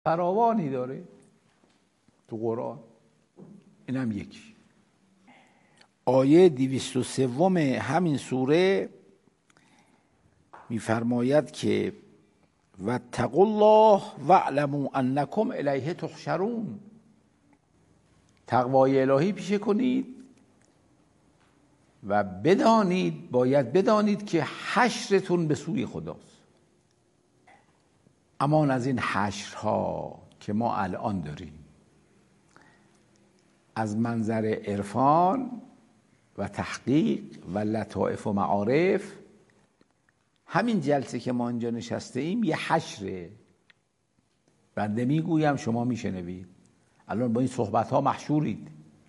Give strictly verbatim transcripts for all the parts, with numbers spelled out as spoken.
فراوانی داره تو قرآن. اینم یکی. آیه دویست و سوم همین سوره میفرماید که واتقوا الله واعلموا انکم الیه تحشرون. تقوای الهی پیشه کنید و بدانید، باید بدانید که حشرتون به سوی خداست. امان از این حشرها که ما الان داریم از منظر عرفان و تحقیق و لطائف و معارف. همین جلسه که ما اینجا نشسته ایم یه حشره. بنده میگویم شما میشنوید. الان با این صحبت ها محشورید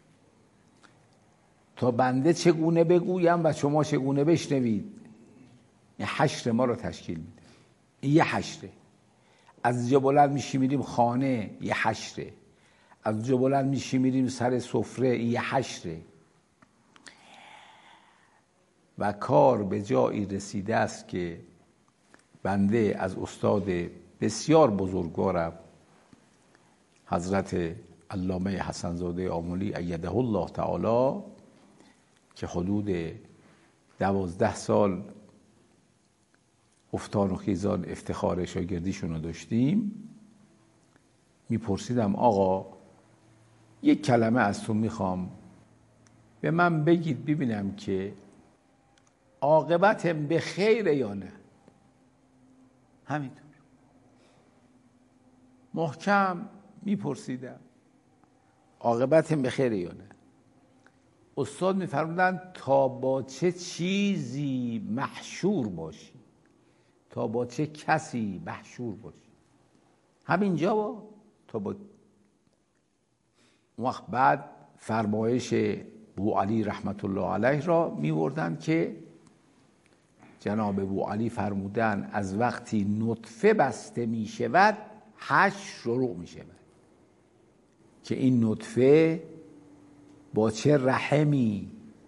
تا بنده چگونه بگویم و شما چگونه بشنوید. این حشر ما رو تشکیل میده. این یه حشره. از جا بلند میشی میریم خانه، یه حشره. از جا بلند میشی میریم سر سفره، یه حشره. و کار به جایی رسیده است که بنده از استاد بسیار بزرگوارم حضرت علامه حسن زاده آملی ایده الله تعالی که حدود دوازده سال افتان و خیزان افتخار شاگردیشون رو داشتیم، میپرسیدم آقا یک کلمه از تو میخوام به من بگید ببینم که عاقبتم به خیر یا نه. همینطور محکم میپرسیدم عاقبتم به خیر یا نه. استاد میفرمودن تا با چه چیزی محشور باشی، تا با چه کسی محشور باشی. همینجا با تا با وقت بعد فرمایش بو علی رحمت الله علیه را میوردن که جناب بو علی فرمودن از وقتی نطفه بسته می شود حشر شروع می شود. که این نطفه با چه رحمی،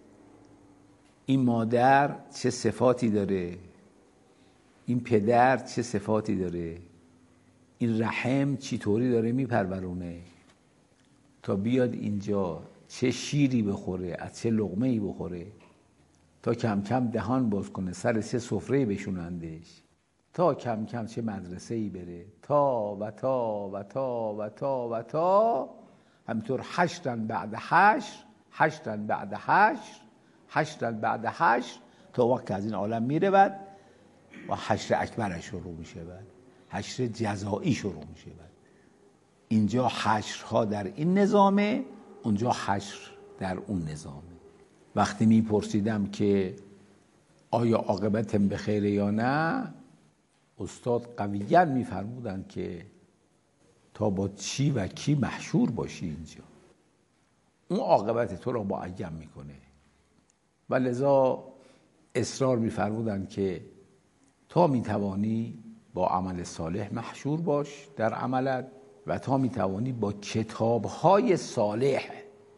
این مادر چه صفاتی داره، این پدر چه صفاتی داره، این رحم چی طوری داره میپرورونه تا بیاد اینجا چه شیری بخوره، از چه لقمه‌ای بخوره، تا کم کم دهان باز کنه، سر چه سفره‌ای بشونندش، تا کم کم چه مدرسه‌ای بره، تا و تا و تا و تا و تا همینطور حشرن بعد حشر، حشرن بعد حشر، حشرن بعد حشر، تا وقت از این عالم میره بعد و حشر اکبر شروع میشه، بعد حشر جزایی شروع میشه. بعد اینجا حشرها در این نظامه، اونجا حشر در اون نظامه. وقتی میپرسیدم که آیا عاقبتم به خیر یا نه، استاد قویاً میفرمودن که تا با چی و کی محشور باشی اینجا، اون عاقبت تو را معین میکنه. و لذا اصرار میفرمودن که تا میتوانی با عمل صالح محشور باش در عملت و تا میتوانی با کتابهای صالح،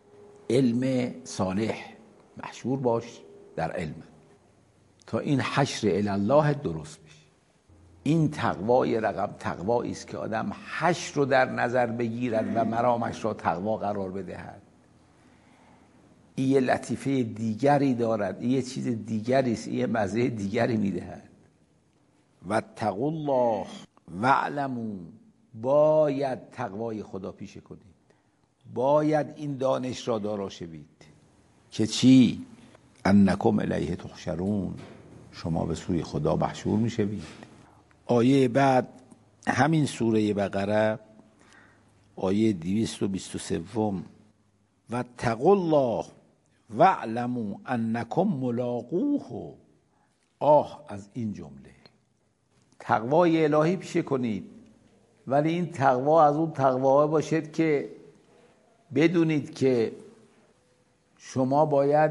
علم صالح محشور باش در علم، تا این حشر الالله درست بشه. این تقوای رقم تقوایی است که آدم حشر رو در نظر بگیرد و مرامش را تقوا قرار بدهد. این یه لطیفه دیگری دارد، این یه چیز دیگری است، این یه مزه دیگری میدهد. واتقوا الله واعلموا، باید تقوای خدا پیشه کنید، باید این دانش را دارا شوید که چی؟ انکم الیه تحشرون، شما به سوی خدا محشور میشوید. آیه بعد همین سوره بقره آیه دویست و بیست و سه واتقوا الله واعلموا انکم ملاقوه. آه از این جمله، تقوای الهی پیشه کنید، ولی این تقوا از اون تقوا باشد که بدونید که شما باید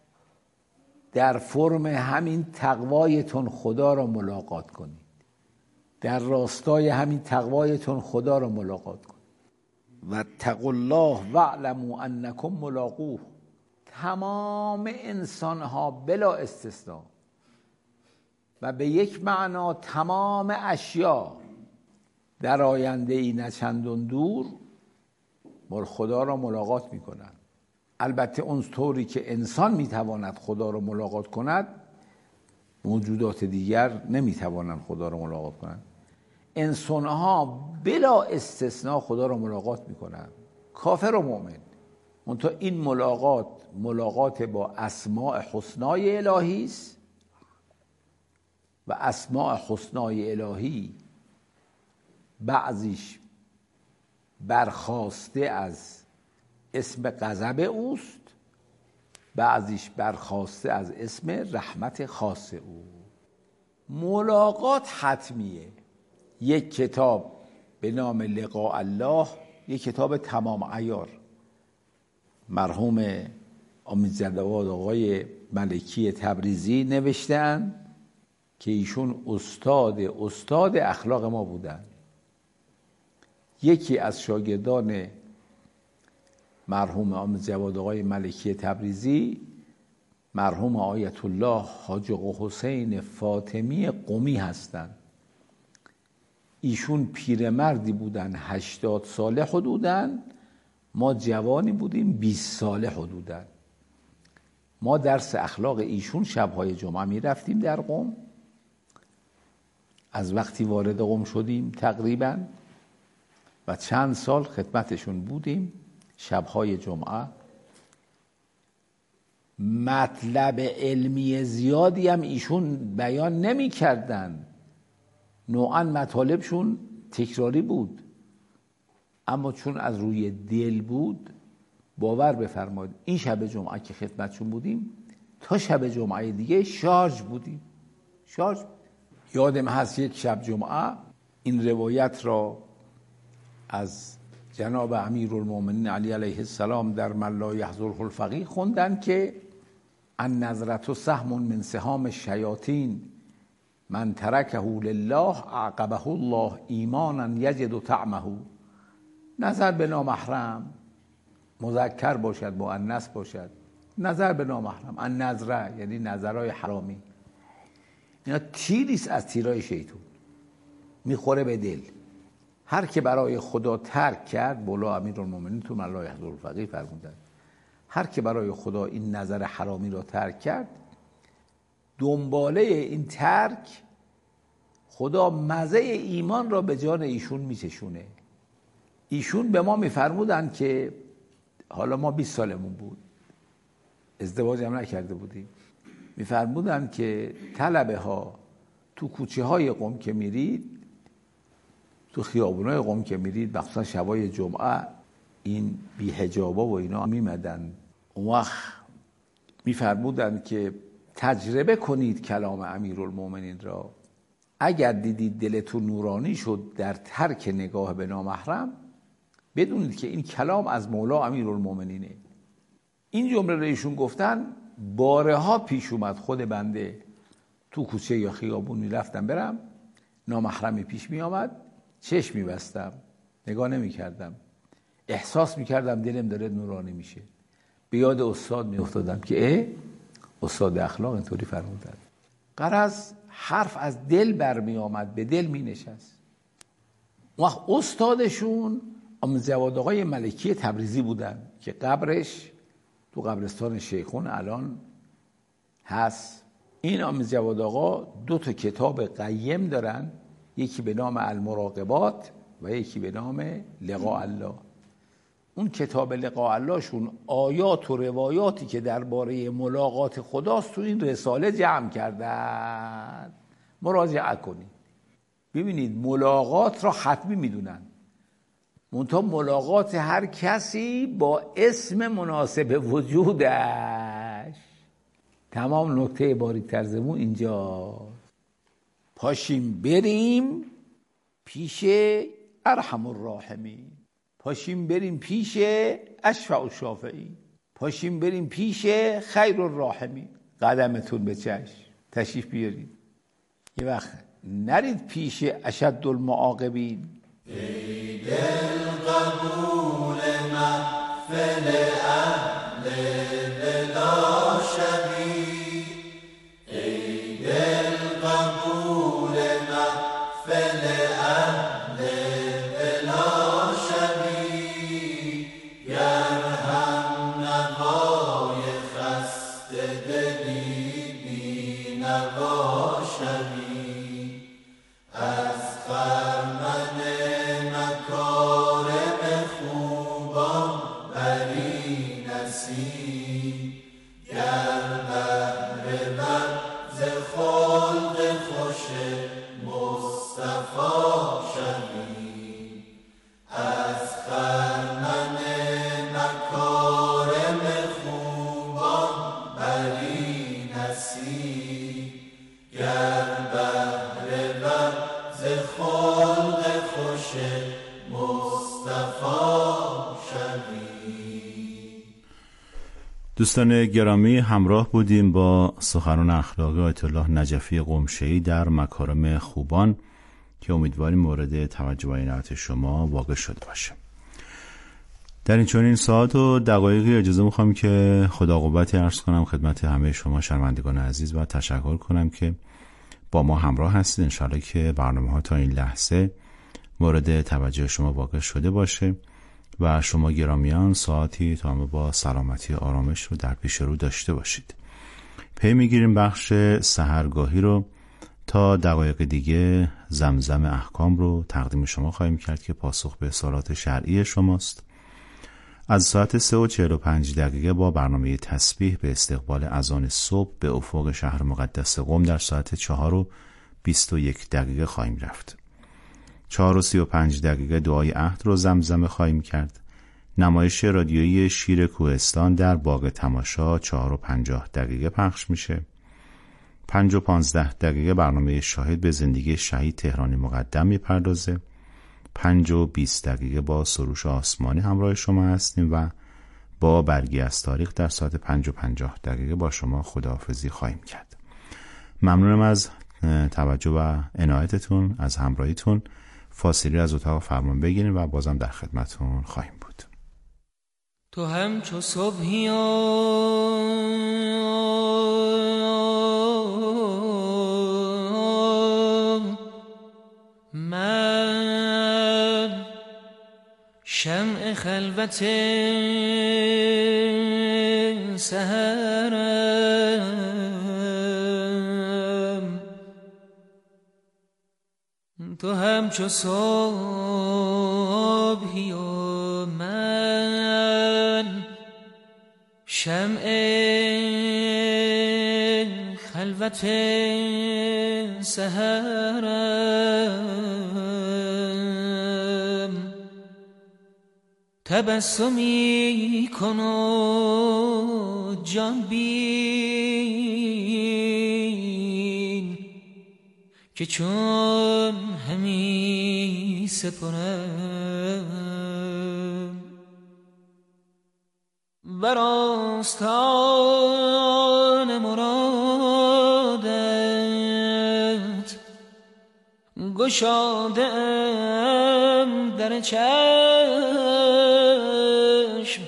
در فرم همین تقوایتون خدا را ملاقات کنید، در راستای همین تقوایتون خدا را ملاقات کنید. واتقوا الله واعلموا انکم ملاقوه. تمام انسانها بلا استثناء و به یک معنا تمام اشیا در آینده ای نه چندان دور با خدا را ملاقات میکنند. البته اون طوری که انسان میتواند خدا را ملاقات کند، موجودات دیگر نمیتوانند خدا را ملاقات کنند. انسانها بلا استثناء خدا را ملاقات میکنند، کافر و مؤمن. منتها این ملاقات ملاقات با اسماء حسنای الهی است و اسماء حسنای الهی بعضیش برخاسته از اسم غضب اوست، بعضیش برخاسته از اسم رحمت خاص او. ملاقات حتمیه. یک کتاب به نام لقاء الله، یک کتاب تمام عیار، مرحوم امیدزاده‌آباد آقای ملکی تبریزی نوشتن که ایشون استاد استاد اخلاق ما بودن. یکی از شاگردان مرحوم امیدزاده‌آباد آقای ملکی تبریزی، مرحوم آیت الله حاج آقا حسین فاطمی قمی هستند. ایشون پیرمردی بودن هشتاد ساله حدوداً، ما جوانی بودیم بیست ساله حدوداً. ما درس اخلاق ایشون شبهای جمعه می رفتیم در قم. از وقتی وارد قم شدیم تقریباً و چند سال خدمتشون بودیم، شبهای جمعه مطلب علمی زیادی هم ایشون بیان نمی کردن، نوعاً مطالبشون تکراری بود، اما چون از روی دل بود، باور بفرمایید این شب جمعه که خدمتشون بودیم تا شب جمعه دیگه شارژ بودیم. شارژ. یادم هست یک شب جمعه این روایت را از جناب امیرالمومنین علی علیه السلام در من لا یحضره الفقیه خوندن که النظرة سهم من سهام الشیاطین من ترکه لله اعقبه الله ایمانا یجد طعمه. نظر به نامحرم، مذکر باشد مؤنث باشد، نظر به نامحرم، النظره یعنی نظرهای حرامی، اینا تیریست از تیرای شیطان، میخوره به دل. هر که برای خدا ترک کرد، بولا امیرالمومنین تو من لا یحضره الفقیه فرمودن، هر که برای خدا این نظر حرامی را ترک کرد، دنباله این ترک خدا مزه ایمان را به جان ایشون میچشونه. ایشون به ما میفرمودن که حالا ما بیست سالمون بود، ازدواج هم نکرده بودیم، میفرمودن که طلبه ها تو کوچه های قم که میرید، تو خیابونای قم که میرید، مخصوصا شبای جمعه، این بی حجابا و اینا میمدن، اون وقت میفرمودن که تجربه کنید کلام امیرالمومنین را، اگر دیدید دلتون نورانی شد در ترک نگاه به نامحرم، بدونید که این کلام از مولا امیرالمومنینه. این جمله را ایشون گفتن، بارها پیش اومد خود بنده تو کوچه یا خیابون میرفتم برم، نامحرمی پیش می آمد، چشم میبستم، نگاه نمی کردم، احساس میکردم دلم داره نورانی میشه. به یاد استاد میافتادم که اه استاد اخلاق اینطوری فرمودن. غرض حرف از دل برمی آمد، به دل می نشست. وقت استادشون امیدزاده‌آباد آقای ملکی تبریزی بودن که قبرش تو قبرستان شیخون الان هست. این امیدزاده‌آباد آقا دو تا کتاب قیم دارن، یکی به نام المراقبات و یکی به نام لقاء الله. اون کتاب لقاء الله شون آیات و روایاتی که درباره ملاقات خداست تو این رساله جمع کردن، مراجعه کنید. ببینید ملاقات را حتمی میدونن، منتها ملاقات هر کسی با اسم مناسب وجودش. تمام نکته باریک ترزمون اینجا. پاشیم بریم پیش ارحم الراحمین، پاشیم بریم پیش اشفع الشافعین، پاشیم بریم پیش خیر الراحمین. قدمتون به چشم، تشریف بیارید. یه وقت نرید پیش اشد المعاقبین. ای دل قبول محفل اهل بلا شبی، ای دل قبول محفل اهل دوستان گرامی، همراه بودیم با سخنران اخلاقی آیت الله نجفی قمشه‌ای در مکارم خوبان که امیدواریم مورد توجه و عنایت شما واقع شده باشه. در این چنین ساعت و دقایقی اجازه میخوام که خدا قوتی عرض کنم خدمت همه شما شنوندگان عزیز و تشکر کنم که با ما همراه هستید. انشالله که برنامه ها تا این لحظه مورد توجه شما واقع شده باشه و شما گرامیان ساعتی تمام با سلامتی و آرامش رو در پیش رو داشته باشید. پی میگیریم بخش سحرگاهی رو. تا دقایق دیگه زمزم احکام رو تقدیم شما خواهیم کرد که پاسخ به سوالات شرعی شماست. از ساعت سه و چهل و پنج دقیقه با برنامه تسبیح به استقبال اذان صبح به افق شهر مقدس قم در ساعت چهار و بیست و یک دقیقه خواهیم رفت. چهار و سی و پنج دقیقه دعای عهد رو زمزمه خواهیم کرد. نمایش رادیویی شیر کوهستان در باغ تماشا چهار و پنجاه دقیقه پخش میشه. پنج و پانزده دقیقه برنامه شاهد به زندگی شهید تهرانی مقدم میپردازه. پنج و بیست دقیقه با سروش آسمانی همراه شما هستیم و با برگی از تاریخ در ساعت پنج و پنجاه دقیقه با شما خداحافظی خواهیم کرد. ممنونم از توجه و عنایتتون، از همراهیتون. فاصله از اتاق فرمان بگیریم و بازم در خدمتتون خواهیم بود. تو همچو صبحی من شمع خلوت سحرم، تو همچو صبحی و من شمع خلوت سحرم، تبسمی کن و جان بین که چون همی سپرم بر آستان مرادت گشادم در چشم،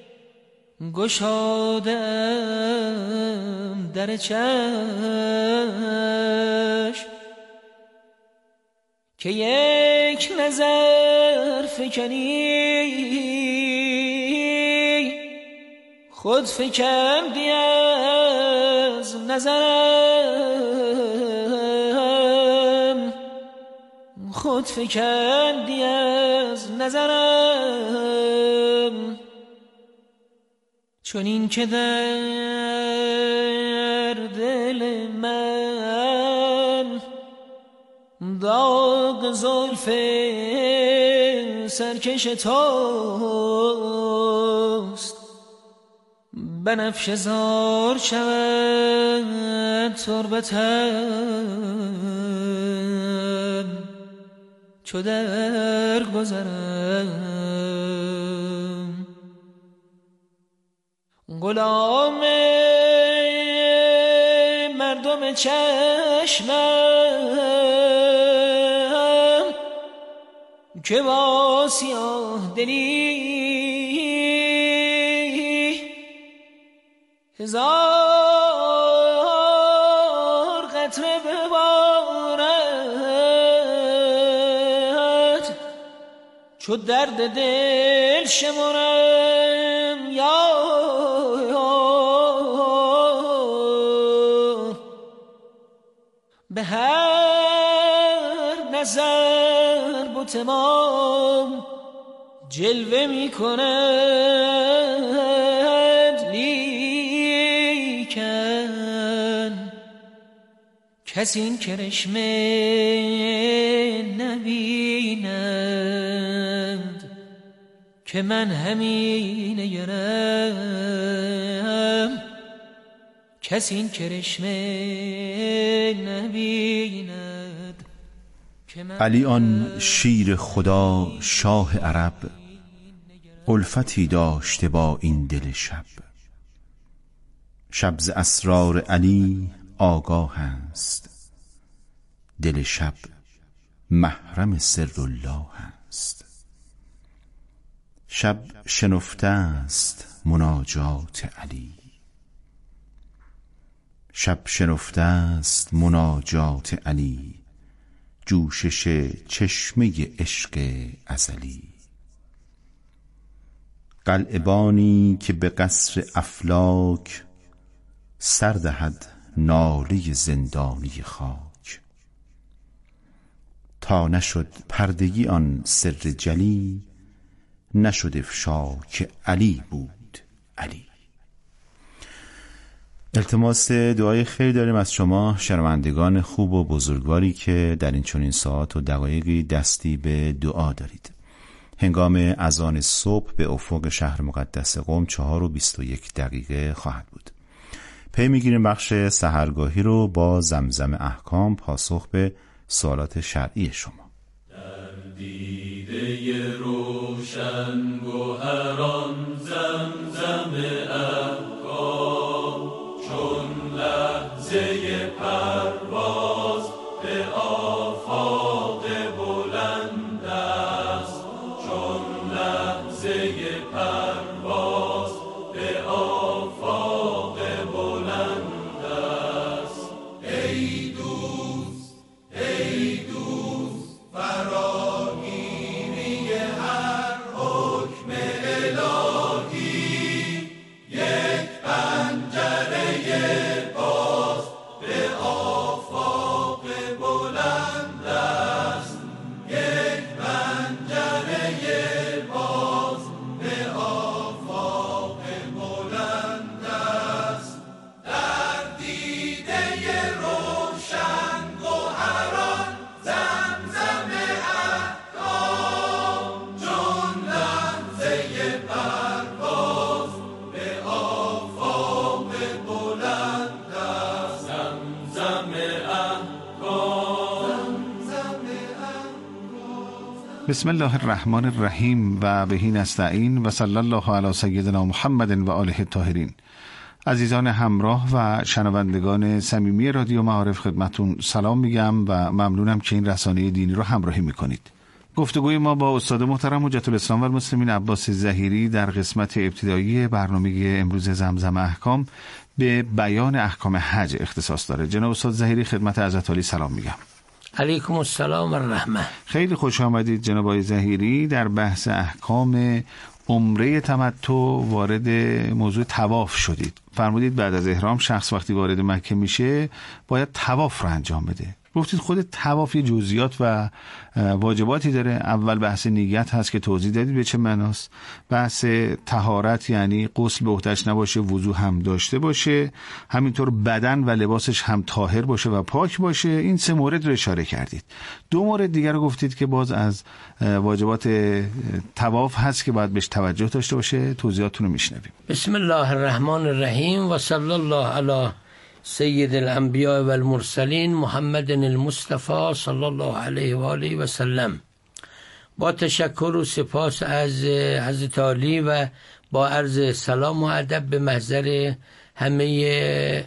گشادم در چشم که یک نظر فکنی خود فکندی از نظرم، خود فکندی از نظرم، چون این که در دل من داغ زلف سرکش توست، بنفشه زار شود تربتم چو در گذرم، غلام مردم چشمم که با سیاه دلی هزار قطره ببارد چو درد دل شمرم یا به هر نظر بت ما جلوه می کند، لیکن کسی این کرشمه نبیند که من همین یارم، کسی این کرشمه نبیند که من علی آن شیر خدا شاه عرب، الفتی داشته با این دل شب. شب ز اسرار علی آگاه است، دل شب محرم سر الله است. شب شنفته است مناجات علی، شب شنفته است مناجات علی، جوشش چشمه عشق ازلی. قلعبانی که به قصر افلاک، سر دهد ناله زندانی خاک. تا نشد پردگی آن سر جلی، نشد افشا که علی بود علی. التماس دعای خیر داریم از شما شنوندگان خوب و بزرگواری که در این چنین ساعات و دقایقی دستی به دعا دارید. هنگام اذان صبح به افق شهر مقدس قم چهار و بیست و یک دقیقه خواهد بود. پی میگیریم بخش سحرگاهی رو با زمزم احکام، پاسخ به سوالات شرعی شما. در دیده روشن گوهران زمزم احکام، چون لحظه پرواز به آفاق بلند است، چون لحظه پرواز به آفاق بلند است. ای دوست ای دوست فراگیری هر حکم الهی، یک پنجره باز به آفاق بلند است، یک پنجره باز به آفاق بلند است. در دیده روشن گوهران زمزم احکام، چون لحظه پرواز به آفاق بلند است. زمزم احکام، زمزم بسم الله الرحمن الرحیم و بهی نستعین و صلی الله علی سیدنا محمد و آله الطاهرین. عزیزان همراه و شنوندگان صمیمی رادیو معارف خدمتون سلام میگم و ممنونم که این رسانه دینی رو همراهی میکنید. گفتگوی ما با استاد محترم حجت الاسلام و المسلمین عباس ظهیری در قسمت ابتدایی برنامه امروز زمزم احکام به بیان احکام حج اختصاص داره. جناب استاد ظهیری خدمت حضرت عالی سلام میگم. علیکم السلام و الرحمه. خیلی خوش آمدید جناب آقای ظهیری. در بحث احکام عمره تمتع وارد موضوع طواف شدید. فرمودید بعد از احرام شخص وقتی وارد مکه میشه باید طواف رو انجام بده. گفتید خود طواف یه جزئیات و واجباتی داره. اول بحث نیت هست که توضیح دادید به چه معناست. بحث طهارت یعنی غسل به عهده‌اش نباشه، وضو هم داشته باشه، همینطور بدن و لباسش هم طاهر باشه و پاک باشه. این سه مورد رو اشاره کردید. دو مورد دیگر رو گفتید که باز از واجبات طواف هست که باید بهش توجه داشته باشه. توضیحاتتون رو میشنویم. بسم الله الرحمن الرحیم و صلی الله علی سید الانبیاء و المرسلین محمد المصطفى صلی الله علیه و آله و سلم. با تشکر و سپاس از حضرت عالی و با عرض سلام و ادب به محضر همه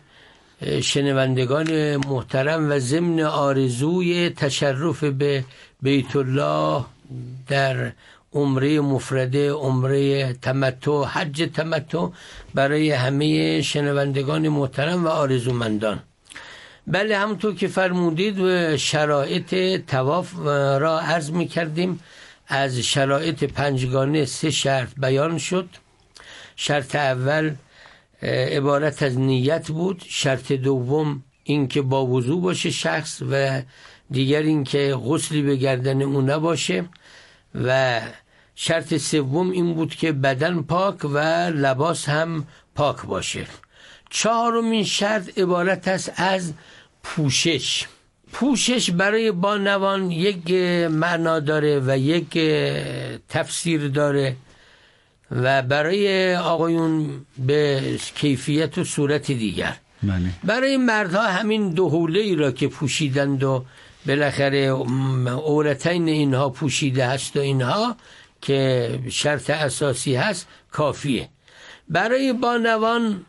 شنوندگان محترم و ضمن آرزوی تشرف به بیت الله در عمره مفرده، عمره تمتع، حج تمتع برای همه شنوندگان محترم و آرزومندان. بله، همونطور که فرمودید و شرایط طواف را عرض می کردیم. از شرایط پنجگانه سه شرط بیان شد. شرط اول عبارت از نیت بود. شرط دوم این که با وضو باشه شخص و دیگر این که غسلی به گردن اون نباشه و شرط سوم این بود که بدن پاک و لباس هم پاک باشه. چهارمین شرط عبارت است از پوشش. پوشش برای بانوان یک معنا داره و یک تفسیر داره و برای آقایون به کیفیت و صورت دیگر. بله. برای مردها همین دو حوله را که پوشیدند و بالاخره عورتین اینها پوشیده هست و اینها که شرط اساسی هست کافیه. برای بانوان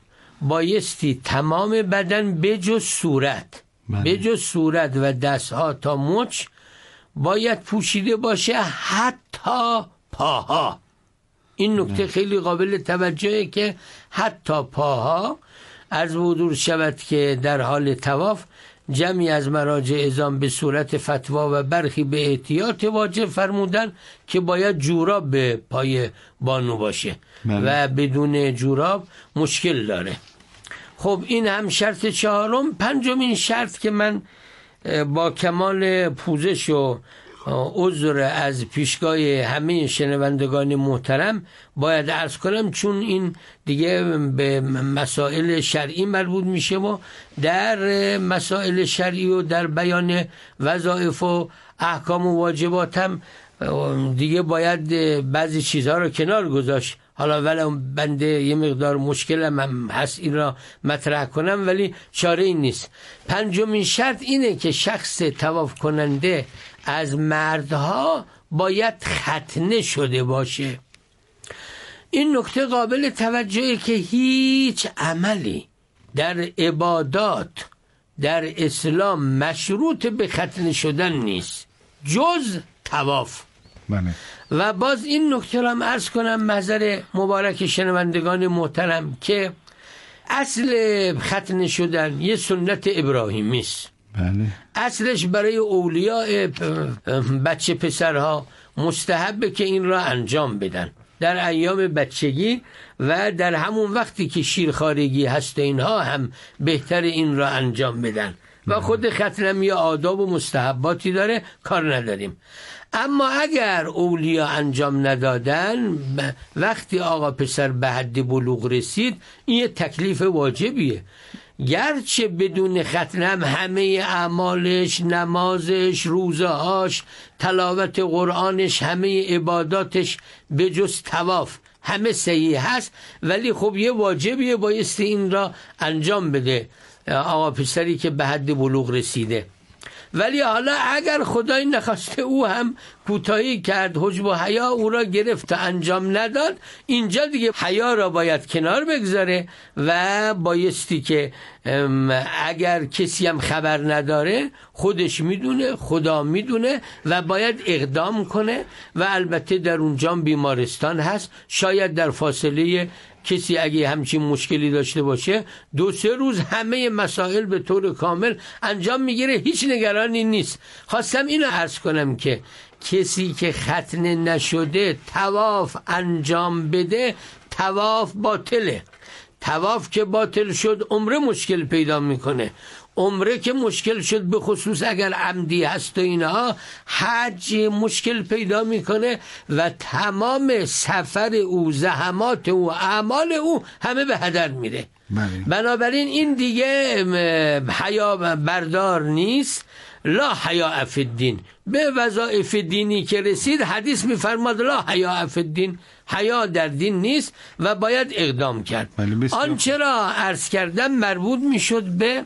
بایستی تمام بدن بجز صورت بجز صورت و دستها تا مچ باید پوشیده باشه، حتی پاها. این نکته خیلی قابل توجهه که حتی پاها. از حضور شود که در حال طواف جمعی از مراجع اعظام به صورت فتوا و برخی به احتیاط واجب فرمودن که باید جوراب به پای بانو باشه بله. و بدون جوراب مشکل داره. خب این هم شرط چهارم. پنجمین شرط که من با کمال پوزش و عذر از پیشگاه همه شنوندگان محترم باید عرض کنم، چون این دیگه به مسائل شرعی مربوط میشه و در مسائل شرعی و در بیان وظایف و احکام و واجبات هم دیگه باید بعضی چیزها رو کنار گذاشت. حالا ولی بنده یه مقدار مشکلم هم هست این را مطرح کنم، ولی چاره این نیست. پنجمین شرط اینه که شخص طواف کننده از مردها باید ختنه شده باشه. این نکته قابل توجهه که هیچ عملی در عبادات در اسلام مشروط به ختنه شدن نیست جز طواف. بله. و باز این نکته را هم عرض کنم محضر مبارک شنوندگان محترم که اصل ختنه شدن یه سنت ابراهیمی است. بله. اصلش برای اولیاء بچه پسرها مستحبه که این را انجام بدن در ایام بچگی و در همون وقتی که شیرخوارگی هست اینها هم بهتر این را انجام بدن و خود ختنه یه آداب و مستحباتی داره، کار نداریم. اما اگر اولیا انجام ندادن، وقتی آقا پسر به حد بلوغ رسید، این یه تکلیف واجبیه. گرچه بدون ختنه هم همه اعمالش، نمازش، روزهاش، تلاوت قرآنش، همه عباداتش به جز طواف همه صحیح هست، ولی خب یه واجبیه بایستی این را انجام بده آقا پسری که به حد بلوغ رسیده. ولی حالا اگر خدای نخواسته او هم کوتاهی کرد، حجب و حیا او را گرفت و انجام نداد، اینجا دیگه حیا را باید کنار بگذاره و بایستی که اگر کسی هم خبر نداره خودش میدونه، خدا میدونه و باید اقدام کنه و البته در اونجا بیمارستان هست، شاید در فاصله کسی اگه همچین مشکلی داشته باشه دو سه روز همه مسائل به طور کامل انجام میگیره، هیچ نگرانی نیست. خواستم اینو عرض کنم که کسی که ختنه نشده طواف انجام بده، طواف باطله. طواف که باطل شد عمره مشکل پیدا میکنه. عمره که مشکل شد، به خصوص اگر عمدی هست و اینها، حج مشکل پیدا میکنه و تمام سفر او، زحمات او، اعمال او همه به هدر میره. بنابراین این دیگه حیا بردار نیست. لا حیا فی الدین، به وظایف دینی که رسید حدیث میفرماد لا حیا فی الدین، حیا در دین نیست و باید اقدام کرد. آنچه را عرض کردم مربوط میشد به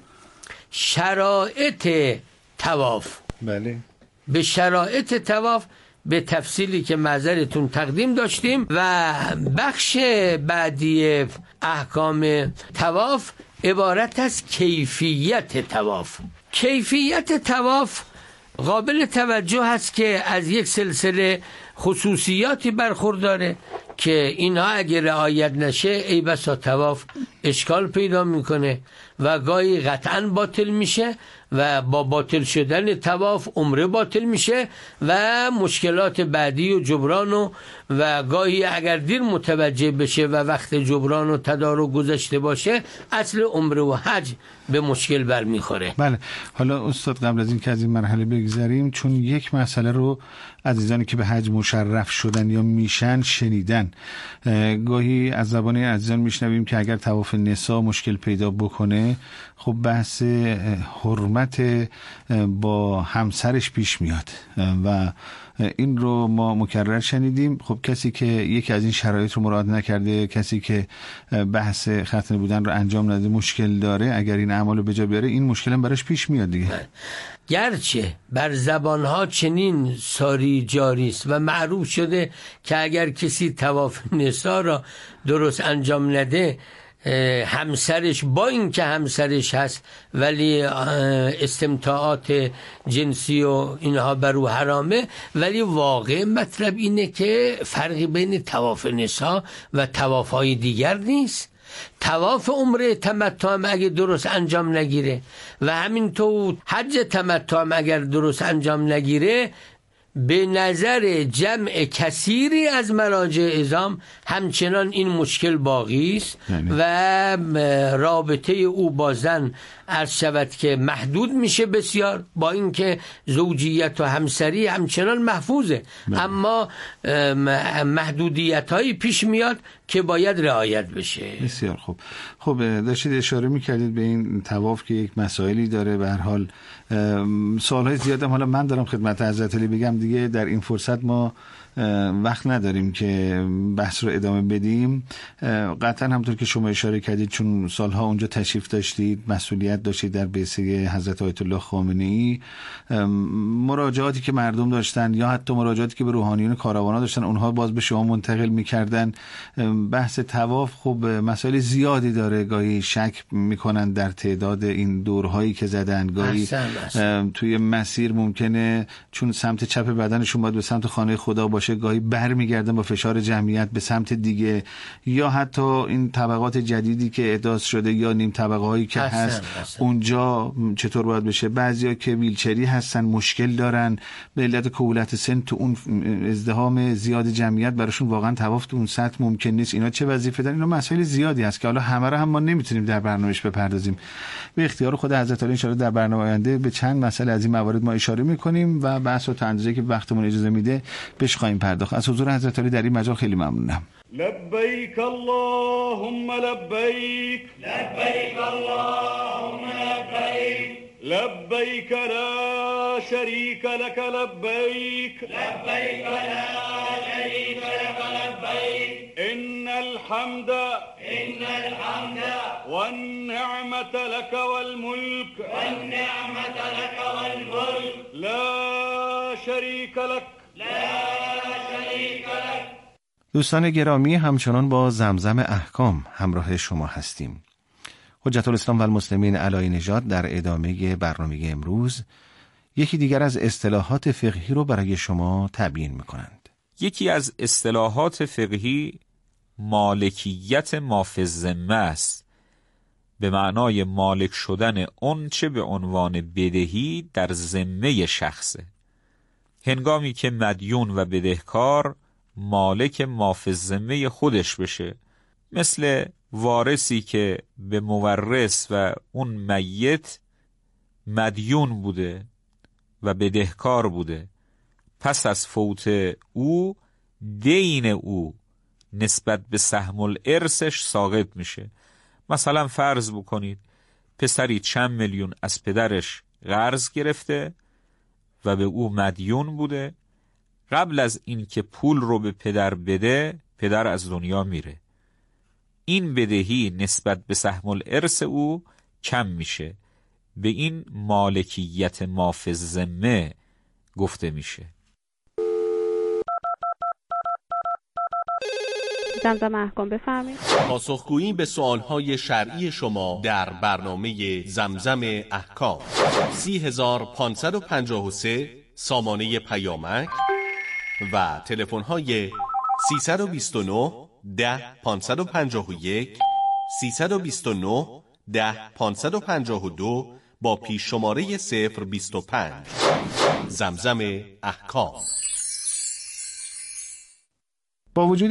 شرایط طواف. بله. به شرایط طواف به تفصیلی که معذرتون تقدیم داشتیم و بخش بعدی احکام طواف عبارت از کیفیت طواف. کیفیت طواف قابل توجه هست که از یک سلسله خصوصیاتی برخورداره که اینها اگر رعایت نشه ای بسا طواف اشکال پیدا میکنه و گاهی قطعا باطل میشه و با باطل شدن طواف عمره باطل میشه و مشکلات بعدی و جبران و, و گاهی اگر دیر متوجه بشه و وقت جبران و تدارک گذشته باشه اصل عمره و حج به مشکل برمیخوره. بله. حالا استاد قبل از این که از این مرحله بگذریم، چون یک مسئله رو عزیزانی که به حج مشرف شدن یا میشن شنیدن، گاهی از زبان عزیزان میشنویم که اگر طواف نساء مشکل پیدا بکنه، خب بحث حرمت با همسرش پیش میاد و این رو ما مکرر شنیدیم. خب کسی که یکی از این شرایط رو مراعات نکرده، کسی که بحث ختنه بودن رو انجام نده، مشکل داره، اگر این اعمال رو به جا بیاره این مشکل هم براش پیش میاد دیگه. گرچه بر زبانها چنین ساری جاری است و معروف شده که اگر کسی طواف نساء را درست انجام نده همسرش با این که همسرش هست ولی استمتاعات جنسی و اینها بر او حرامه، ولی واقع مطلب اینه که فرقی بین طواف نساء و طواف‌های دیگر نیست. طواف عمره تمتع هم اگه درست انجام نگیره و همینطور حج تمتع هم اگر درست انجام نگیره، به نظر جمع کثیری از مراجع اعظام همچنان این مشکل باقی است و رابطه او با زن عرض شود که محدود میشه بسیار، با اینکه زوجیت و همسری همچنان محفوظه بله. اما محدودیت هایی پیش میاد که باید رعایت بشه. بسیار خوب. خب داشتید اشاره میکردید به این طواف که یک مسائلی داره، به هر حال سوالهای زیادم حالا من دارم خدمت حضرت علی بگم، دیگه در این فرصت ما وقت نداریم که بحث رو ادامه بدیم. قطعا همونطور که شما اشاره کردید چون سالها اونجا تشریف داشتید، مسئولیت داشتید در بعثه حضرت آیت الله خامنه‌ای، مراجعاتی که مردم داشتن یا حتی مراجعاتی که به روحانیون کاروان‌ها داشتن اونها باز به شما منتقل می‌کردن. بحث طواف خب مسائل زیادی داره، گاهی شک می‌کنن در تعداد این دورهایی که زدن، گاهی توی مسیر ممکنه چون سمت چپ بدنشون باید به سمت خانه خدا باشه، گاهی بر میگردن با فشار جمعیت به سمت دیگه، یا حتی این طبقات جدیدی که احداث شده یا نیم طبقه هایی که حسن، هست حسن. اونجا چطور باید بشه؟ بعضیا که ویلچری هستن مشکل دارن به علت کهولت سن، تو اون ازدحام زیاد جمعیت براشون واقعا طواف تو اون سطح ممکن نیست. اینا چه وظیفه دارن؟ اینا مسائل زیادی هست که حالا همه رو هم ما نمیتونیم در برنامهش بپردازیم. به اختیار خود حضرت علی ان شاء الله در برنامه آینده به چند مسئله از این موارد ما اشاره میکنیم و بحث و تنظیمی که وقتمون اجازه میده بهش خواهیم پرداخت. از حضور حضرت علی در این مجال خیلی ممنونم. لبیک اللهم لبیک لبیک اللهم لبیک لبیک لا شریک لك لبیک لبیک لا شریک لك لبیک ان الحمد ان الحمد والنعمة لك والملك والنعمة لك والملك لا شریک لك دوستان گرامی، همچنان با زمزم احکام همراه شما هستیم. حجت الاسلام و المسلمین علی نژاد در ادامه برنامه امروز یکی دیگر از اصطلاحات فقهی رو برای شما تبیین می‌کنند. یکی از اصطلاحات فقهی مالکیت ما فی الذمه است، به معنای مالک شدن اون چه به عنوان بدهی در ذمه شخصه. هنگامی که مدیون و بدهکار مالک ما فی الذمه خودش بشه، مثل وارثی که به مورث و اون میت مدیون بوده و بدهکار بوده، پس از فوت او دین او نسبت به سهم الارثش ساقط میشه. مثلا فرض بکنید پسری چند میلیون از پدرش قرض گرفته و به او مدیون بوده، قبل از این که پول رو به پدر بده پدر از دنیا میره، این بدهی نسبت به سهم الارث او کم میشه، به این مالکیت ما فی الذمه گفته میشه. زمزم احکام بفرمایید. پاسخگویی به سوالهای شرعی شما در برنامه زمزم احکام. سی هزار پانصد و پنجاه و سه سامانه پیامک و تلفن‌های سیصد و بیست و نه ده پانصد و پنجاه و یک، سیصد و بیست و نه ده پانصد و پنجاه و دو با پیش شماره صفر بیست و پنج. زمزم احکام. با وجود